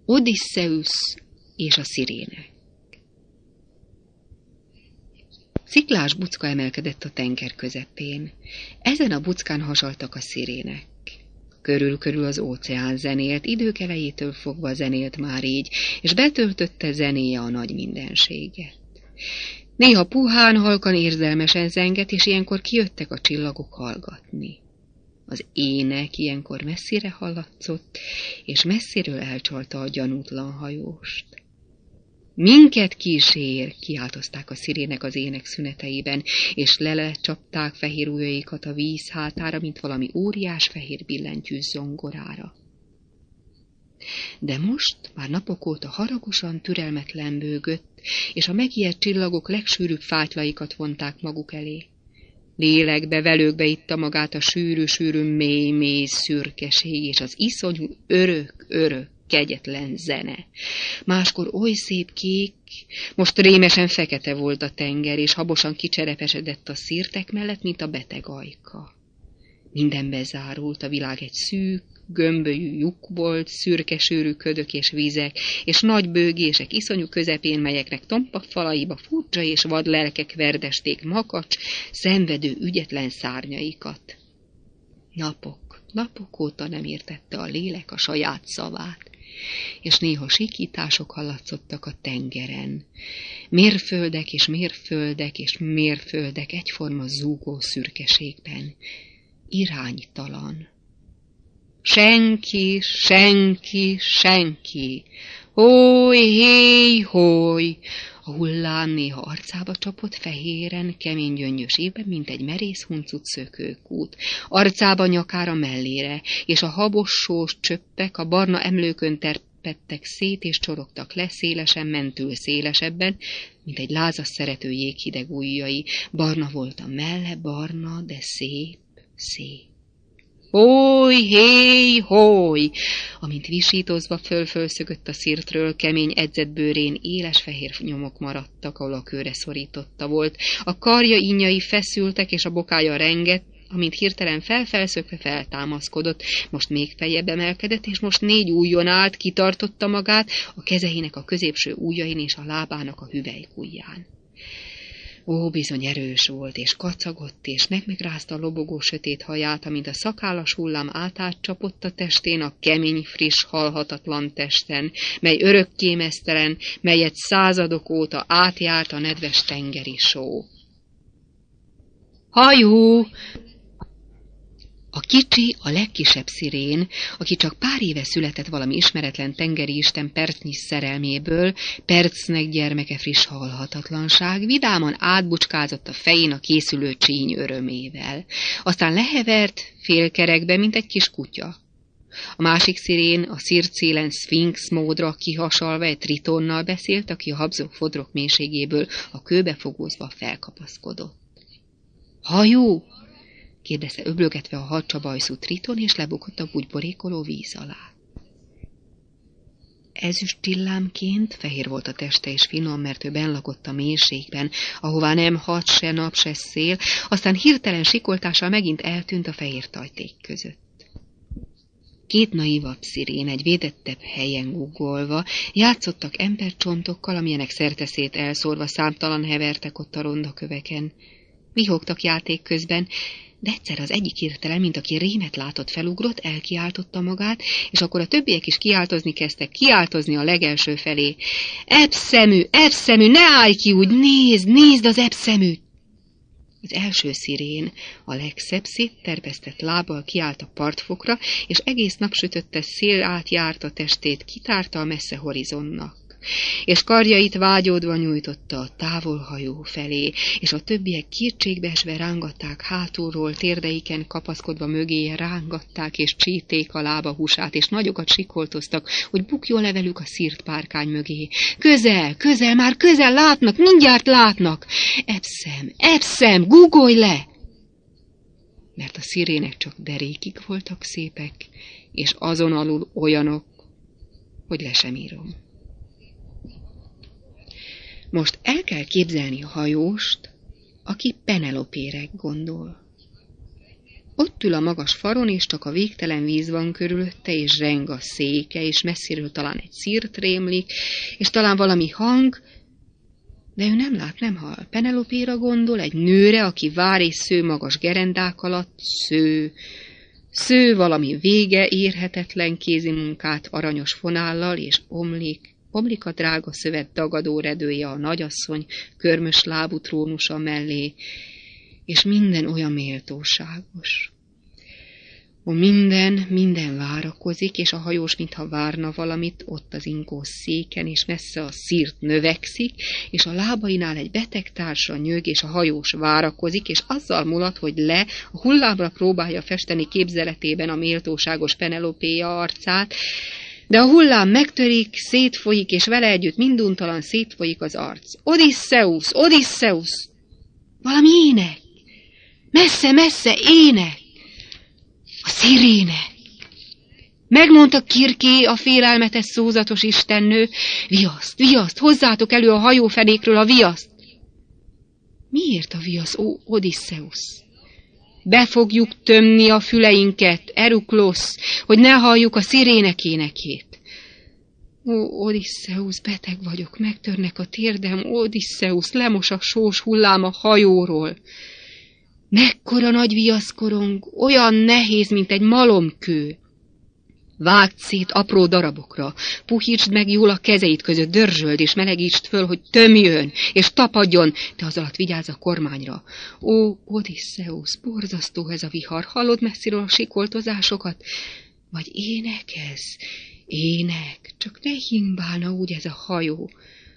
Odysseus és a szirének. Sziklás bucka emelkedett a tenger közepén. Ezen a buckán hasaltak a szirének. Körül-körül az óceán zenélt, idők elejétől fogva zenélt már így, és betöltötte zenéje a nagy mindenséget. Néha puhán, halkan érzelmesen zengett, és ilyenkor kijöttek a csillagok hallgatni. Az ének ilyenkor messzire hallatszott, és messziről elcsalta a gyanútlan hajóst. Minket kísér, kiáltozták a szirének az ének szüneteiben, és lelecsapták fehér ujjaikat a víz hátára, mint valami óriás fehér billentyű zongorára. De most már napok óta haragosan, türelmetlen bőgött, és a megijedt csillagok legsűrűbb fátylaikat vonták maguk elé. Lélekbe, velőkbe itta magát a sűrű-sűrű, mély szürkeség, és az iszonyú, örök, kegyetlen zene. Máskor oly szép kék, most rémesen fekete volt a tenger, és habosan kicserepesedett a szirtek mellett, mint a beteg ajka. Minden bezárult, a világ egy szűk, gömbölyű lyuk volt, szürke-sűrű ködök és vizek, és nagy bőgések iszonyú közepén, melyeknek tompa falaiba furcsa és vad lelkek verdesték makacs, szenvedő, ügyetlen szárnyaikat. Napok óta nem értette a lélek a saját szavát, és néha sikítások hallatszottak a tengeren. Mérföldek és mérföldek és mérföldek egyforma zúgó szürkeségben. Iránytalan. Senki. Hój, héj, hój! A hullám néha arcába csapott fehéren, kemény gyöngyös évben, mint egy merész huncut szökőkút. Arcába, nyakára, mellére, és a habos sós csöppek a barna emlőkön terpettek szét, és csorogtak le, szélesen mentül szélesebben, mint egy lázas szerető jéghideg ujjai. Barna volt a melle, barna, de szép. Hój, héj, hój! Amint visítozva fölszögött a szirtről, kemény edzett bőrén éles fehér nyomok maradtak, ahol a kőre szorította volt. A karja ínjai feszültek, és a bokája rengett, amint hirtelen felszökve feltámaszkodott, most még feljebb emelkedett, és most 4 ujjon állt, kitartotta magát, a kezeinek a középső ujjain és a lábának a hüvelykujján. Ó, bizony erős volt, és kacagott, és megrázta a lobogó sötét haját, amint a szakállas hullám átcsapott a testén, a kemény, friss, halhatatlan testen, mely örökké meztelen, melyet századok óta átjárt a nedves tengeri só. Hajó! A kicsi, a legkisebb szirén, aki csak pár éve született valami ismeretlen tengeri isten percnyi szerelméből, percnek gyermeke friss halhatatlanság, vidáman átbucskázott a fején a készülő csíny örömével. Aztán lehevert félkerekbe, mint egy kis kutya. A másik szirén a szirtszélen szfinx módra kihasalva egy tritonnal beszélt, aki a habzó fodrok mélységéből a kőbe fogózva felkapaszkodott. Hajó! Kérdezte öblögetve a hadcsabajszú triton, és lebukott a bugyborékoló víz alá. Ezüst csillámként fehér volt a teste és finom, mert ő benn lakott a mélységben, ahová nem hat se nap, se szél, aztán hirtelen sikoltással megint eltűnt a fehér tajték között. 2 naivabb szirén egy védettebb helyen guggolva játszottak embercsontokkal, amilyenek szerteszét elszórva számtalan hevertek ott a ronda köveken. Vihogtak játék közben, de egyszer az egyik hirtelen, mint aki rémet látott, felugrott, elkiáltotta magát, és akkor a többiek is kiáltozni kezdtek, kiáltozni a legelső felé. Ebszemű, ne állj ki úgy, nézd az ebszeműt! Az első szirén, a legszebb, szétterpesztett lábbal kiállt a partfokra, és egész napsütötte szél átjárt a testét, kitárta a messze horizonnak. És karjait vágyódva nyújtotta a távolhajó felé, és a többiek kétségbeesve rángatták hátulról, térdeiken kapaszkodva mögéje rángatták, és csíték a lába húsát, és nagyokat sikoltoztak, hogy bukjon le velük a szírt párkány mögé. Közel, már közel látnak, mindjárt látnak! Ebszem, guggolj le! Mert a szirének csak derékig voltak szépek, és azon alul olyanok, hogy le sem írom. Most el kell képzelni a hajóst, aki Penelopére gondol. Ott ül a magas faron, és csak a végtelen víz van körülötte, és zseng a széke, és messziről talán egy szírt rémlik, és talán valami hang, de ő nem lát, nem hall. Penelopéra gondol, egy nőre, aki vár és sző magas gerendák alatt, sző valami vége érhetetlen kézimunkát aranyos fonállal, és omlik a drága szövet dagadó redője a nagyasszony körmös lábú trónusa mellé, és minden olyan méltóságos. Minden várakozik, és a hajós, mintha várna valamit, ott az inkós széken, és messze a szírt növekszik, és a lábainál egy beteg társa nyög, és a hajós várakozik, és azzal mulat, hogy a hullámra próbálja festeni képzeletében a méltóságos Penelopéja arcát, de a hullám megtörik, szétfolyik, és vele együtt minduntalan szétfolyik az arc. Odysseus, Odysseus! Valami ének! Messze ének! A szirének! Megmondta Kirké, a félelmetes szózatos istennő, viaszt, hozzátok elő a hajófedékről a viaszt! Miért a viasz, ó Odysseus? Be fogjuk tömni a füleinket, Eruklosz, hogy ne halljuk a szirének énekét. Ó, Odysseus, beteg vagyok, megtörnek a térdem, Odysseus, lemos a sós hullám a hajóról. Mekkora nagy viaszkorong, olyan nehéz, mint egy malomkő. Vágd szét apró darabokra, puhítsd meg jól a kezeit között, dörzsöld és melegítsd föl, hogy tömjön és tapadjon, de az alatt vigyázz a kormányra. Ó, Odysseus, borzasztó ez a vihar, hallod messziről a sikoltozásokat? Vagy ének ez? Ének, csak ne himbálna úgy ez a hajó.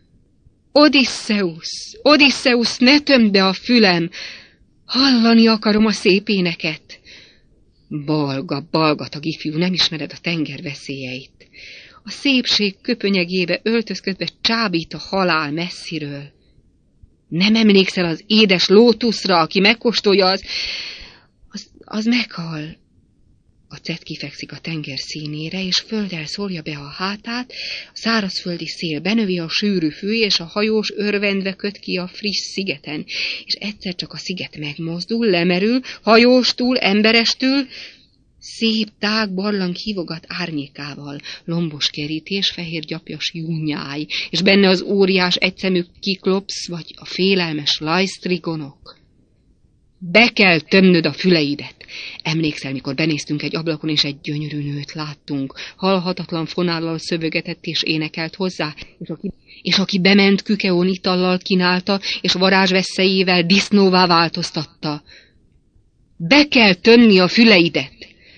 Odysseus, ne tömd be a fülem, hallani akarom a szép éneket. Balgatag ifjú, nem ismered a tenger veszélyeit. A szépség köpönyegébe öltözködve csábít a halál messziről. Nem emlékszel az édes lótuszra, aki megkóstolja, az meghal. A cet kifekszik a tenger színére, és földdel szórja be a hátát, a szárazföldi szél benövi a sűrű fű, és a hajós örvendve köt ki a friss szigeten, és egyszer csak a sziget megmozdul, lemerül, hajóstól, emberestül, szép tág barlang hívogat árnyékával, lombos kerítés, fehér gyapjas júnyáj, és benne az óriás egyszemű kiklopsz, vagy a félelmes lajsztrigonok. Be kell tömnöd a füleidet. Emlékszel, mikor benéztünk egy ablakon, és egy gyönyörű nőt láttunk, halhatatlan fonállal szövögetett és énekelt hozzá, és aki bement kükeón itallal kínálta, és varázsveszélyével disznóvá változtatta. Be kell tömni a füleidet.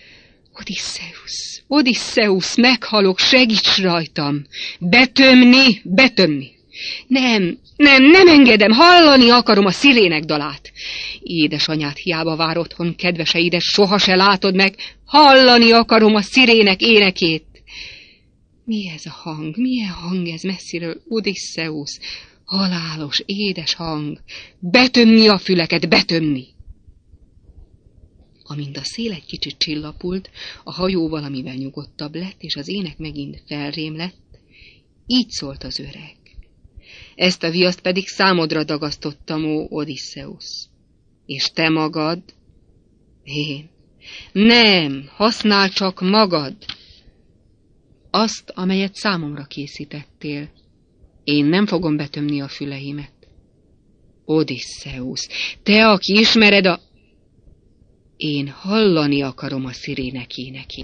Odysseus, meghalok, segíts rajtam. Betömni. Nem engedem, hallani akarom a szirének dalát. Édesanyád hiába vár otthon, kedveseidet soha se látod meg, hallani akarom a szirének énekét. Mi ez a hang? Milyen hang ez messziről, Odysseus? Halálos, édes hang. Betömni a füleket, betömni. Amint a szél egy kicsit csillapult, a hajó valamivel nyugodtabb lett, és az ének megint felrém lett, így szólt az öreg. Ezt a viaszt pedig számodra dagasztottam, ó Odysseus. És te magad? Én. Nem, használ csak magad. Azt, amelyet számomra készítettél. Én nem fogom betömni a füleimet. Odysseus, te, aki ismered Én hallani akarom a szirének énekén.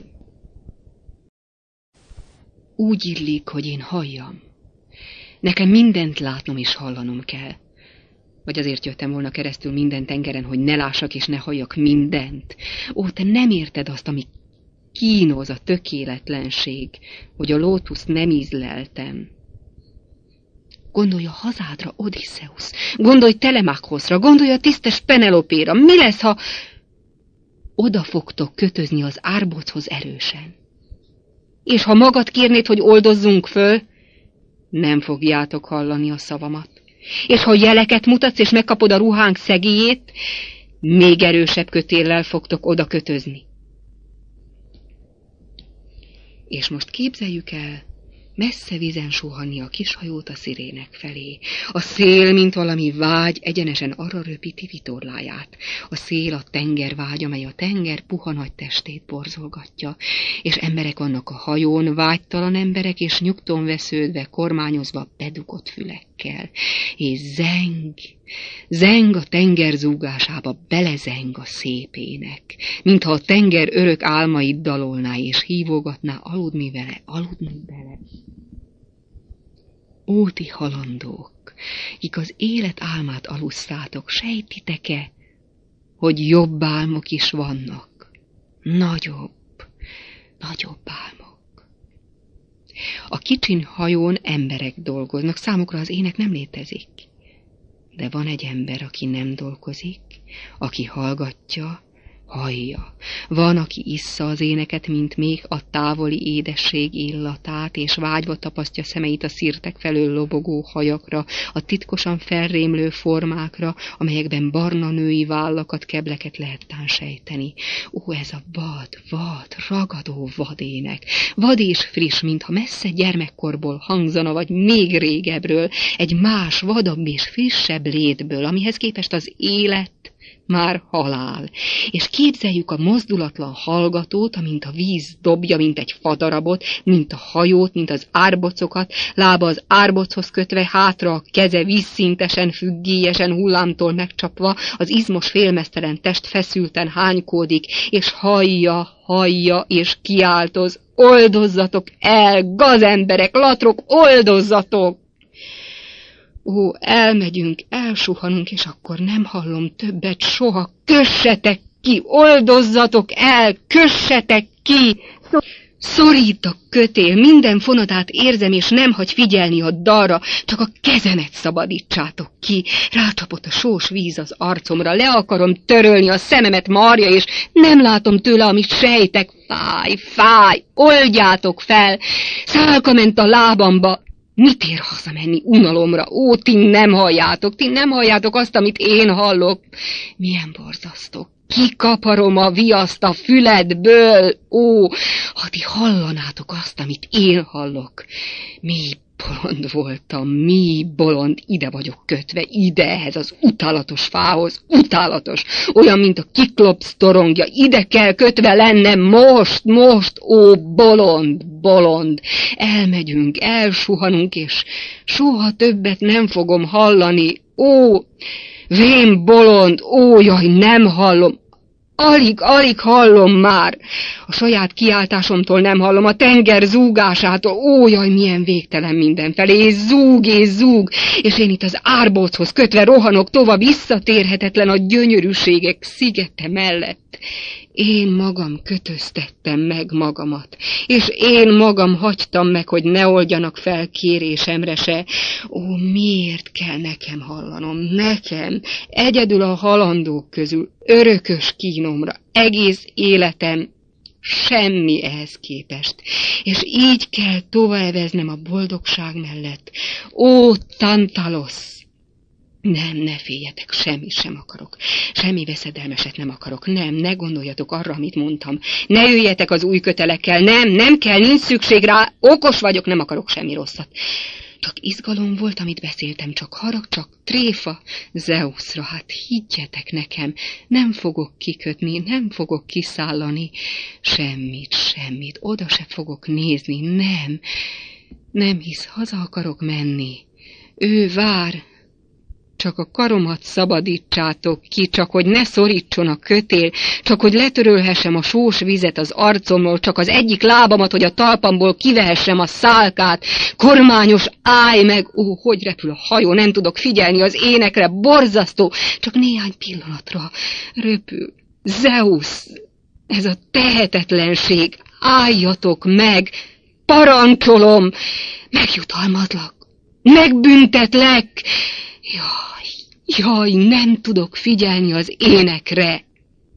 Úgy illik, hogy én halljam. Nekem mindent látnom és hallanom kell. Vagy azért jöttem volna keresztül minden tengeren, hogy ne lássak és ne halljak mindent. Ó, te nem érted azt, ami kínoz, a tökéletlenség, hogy a lótuszt nem ízleltem. Gondolj a hazádra, Odysseus, gondolj Telemakhoszra, gondolj a tisztes Penelopéra. Mi lesz, ha oda fogtok kötözni az árbochoz erősen? És ha magad kérnéd, hogy oldozzunk föl, nem fogjátok hallani a szavamat. És ha jeleket mutatsz, és megkapod a ruhánk szegélyét, még erősebb kötéllel fogtok oda kötözni. És most képzeljük el, Messze vízen suhanni a kis hajót a szirének felé. A szél, mint valami vágy, egyenesen arra röpíti vitorláját. A szél a tengervágy, amely a tenger puha nagy testét borzolgatja, és emberek vannak a hajón, vágytalan emberek, és nyugton vesződve, kormányozva bedugott fülekkel. És zeng a tenger zúgásába, belezeng a szép ének, mintha a tenger örök álmait dalolná, és hívogatná, aludni vele, aludni vele. Ó, ti halandók, kik az élet álmát alusztátok, sejtitek-e, hogy jobb álmok is vannak? Nagyobb álmok. A kicsin hajón emberek dolgoznak, számukra az ének nem létezik. De van egy ember, aki nem dolgozik, aki hallgatja, hallja. Van, aki issza az éneket, mint még a távoli édesség illatát, és vágyva tapasztja szemeit a szirtek felől lobogó hajakra, a titkosan felrémlő formákra, amelyekben barna női vállakat, kebleket lehet tán sejteni. Ó, ez a vad, ragadó vadének. Vad és friss, mintha messze gyermekkorból hangzana, vagy még régebről, egy más, vadabb és frissebb létből, amihez képest az élet már halál. És képzeljük a mozdulatlan hallgatót, amint a víz dobja, mint egy fadarabot, mint a hajót, mint az árbocokat, lába az árbochoz kötve, hátra a keze vízszintesen, függélyesen, hullámtól megcsapva, az izmos félmeztelen test feszülten hánykódik, és hallja, és kiáltoz: oldozzatok el, gazemberek, latrok, oldozzatok! Ó, elmegyünk, elsuhanunk, és akkor nem hallom többet soha. Kössetek ki, oldozzatok el, kössetek ki! Szorít a kötél, minden fonatát érzem, és nem hagy figyelni a dalra, csak a kezemet szabadítsátok ki. Rácsapott a sós víz az arcomra, le akarom törölni a szememet, marja, és nem látom tőle, amit sejtek. Fáj, oldjátok fel! Szálka ment a lábamba. Mit ér hazamenni unalomra? Ó, ti nem halljátok azt, amit én hallok. Milyen borzasztó. Kikaparom a viaszt a füledből. Ó, ha ti hallanátok azt, amit én hallok. Mi bolond voltam, mi bolond, ide vagyok kötve, ide, ehhez az utálatos fához, utálatos, olyan, mint a Kiklops torongja, ide kell kötve lennem most, ó, bolond, elmegyünk, elsuhanunk, és soha többet nem fogom hallani, ó, vén bolond, ó, jaj, nem hallom, alig hallom már. A saját kiáltásomtól nem hallom, a tenger zúgásától. Ó, jaj, milyen végtelen mindenfelé, és zúg, és én itt az árbóchoz kötve rohanok tovább, visszatérhetetlen a gyönyörűségek szigete mellett. Én magam kötöztettem meg magamat, és én magam hagytam meg, hogy ne oldjanak fel kérésemre se. Ó, miért kell nekem hallanom, nekem, egyedül a halandók közül, örökös kínomra, egész életem, semmi ehhez képest, és így kell továbbveznem a boldogság mellett. Ó, Tantalos! Nem, ne féljetek, semmit sem akarok. Semmi veszedelmeset nem akarok. Nem, ne gondoljatok arra, amit mondtam. Ne jöjjetek az új kötelekkel. Nem kell, nincs szükség rá. Okos vagyok, nem akarok semmi rosszat. Csak izgalom volt, amit beszéltem, csak harag, csak tréfa. Zeusra, hát higgyetek nekem, nem fogok kikötni, nem fogok kiszállani. Semmit, oda se fogok nézni, nem hisz, haza akarok menni. Ő vár. Csak a karomat szabadítsátok ki, csak hogy ne szorítson a kötél, csak hogy letörölhessem a sós vizet az arcomról, csak az egyik lábamat, hogy a talpamból kivehessem a szálkát. Kormányos, állj meg! Ó, hogy repül a hajó, nem tudok figyelni az énekre, borzasztó, csak néhány pillanatra röpül. Zeus, ez a tehetetlenség, álljatok meg, parancsolom, megjutalmazlak, megbüntetlek. Jaj, nem tudok figyelni az énekre.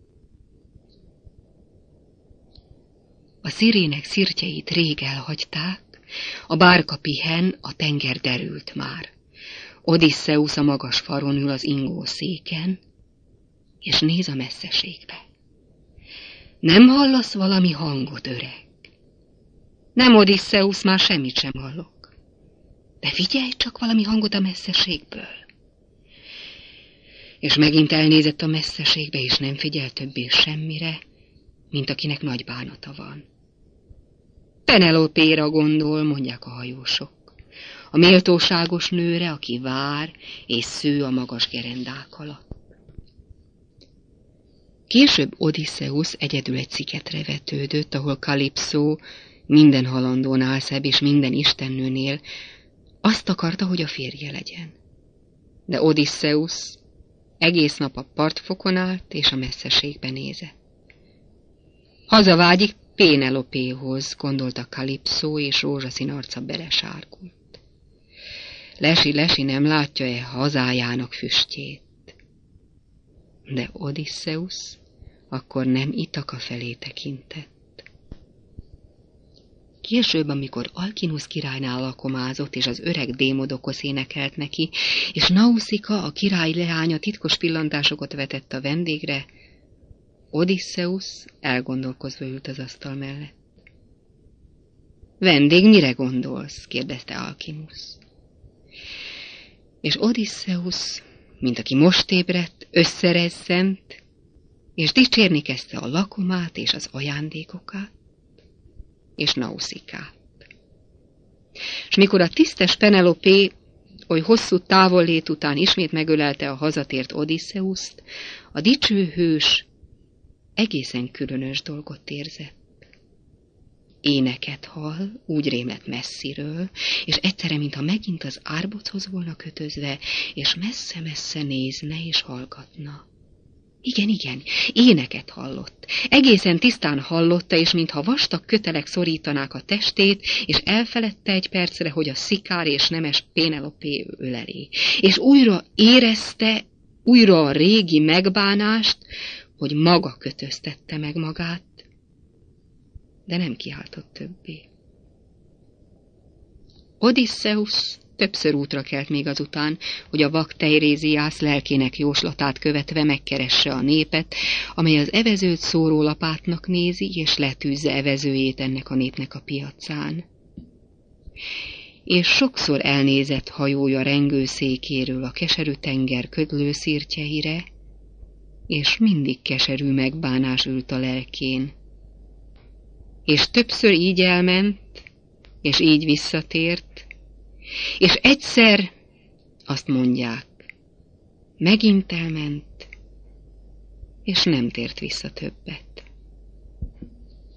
A szirének szirtjeit rég elhagyták, a bárka pihen, a tenger derült már. Odisszeus a magas faron ül az ingó széken, és néz a messzeségbe. Nem hallasz valami hangot, öreg? Nem, Odysseus, már semmit sem hallok. De figyelj csak valami hangot a messzeségből. És megint elnézett a messzeségbe, és nem figyel többé semmire, mint akinek nagy bánata van. Penelopéra gondol, mondják a hajósok. A méltóságos nőre, aki vár és sző a magas gerendák alatt. Később Odysseus egyedül egy szigetre vetődött, ahol Kalipszó minden halandónál szebb és minden istennőnél azt akarta, hogy a férje legyen. De Odysseus egész nap a partfokon állt és a messzeségbe nézett. Hazavágyik Pénelopéhoz, gondolta Kalipszó, és rózsaszín arca belesárgult. Lesi nem látja-e hazájának füstjét? De Odysseus akkor nem Itaka felé tekintett. Később, amikor Alkinosz királynál lakomázott, és az öreg Démodokosz énekelt neki, és Nauszika, a király leánya titkos pillantásokat vetett a vendégre, Odysseus elgondolkozva ült az asztal mellett. Vendég, mire gondolsz? kérdezte Alkinosz. És Odysseus, mint aki most ébredt, összerezzent, és dicsérni kezdte a lakomát és az ajándékokat, és Nauszikát. És mikor a tisztes Penelopé oly hosszú távollét után ismét megölelte a hazatért Odysseust, a dicső hős egészen különös dolgot érzett. Éneket hall, úgy rémlett messziről, és egyszerre, mintha megint az árbochoz volna kötözve, és messze-messze nézne és hallgatna. Igen, éneket hallott. Egészen tisztán hallotta, és mintha vastag kötelek szorítanák a testét, és elfeledte egy percre, hogy a szikár és nemes Pénelopé öleli. És újra érezte, újra a régi megbánást, hogy maga kötöztette meg magát, de nem kiáltott többé. Odysseus többször útra kelt még azután, hogy a vak Teiréziász lelkének jóslatát követve megkeresse a népet, amely az evezőt szórólapátnak nézi, és letűzze evezőjét ennek a népnek a piacán. És sokszor elnézett hajója rengőszékéről a keserű tenger ködlő szirtjeire, és mindig keserű megbánás ült a lelkén. És többször így elment, és így visszatért, és egyszer, azt mondják, megint elment, és nem tért vissza többet.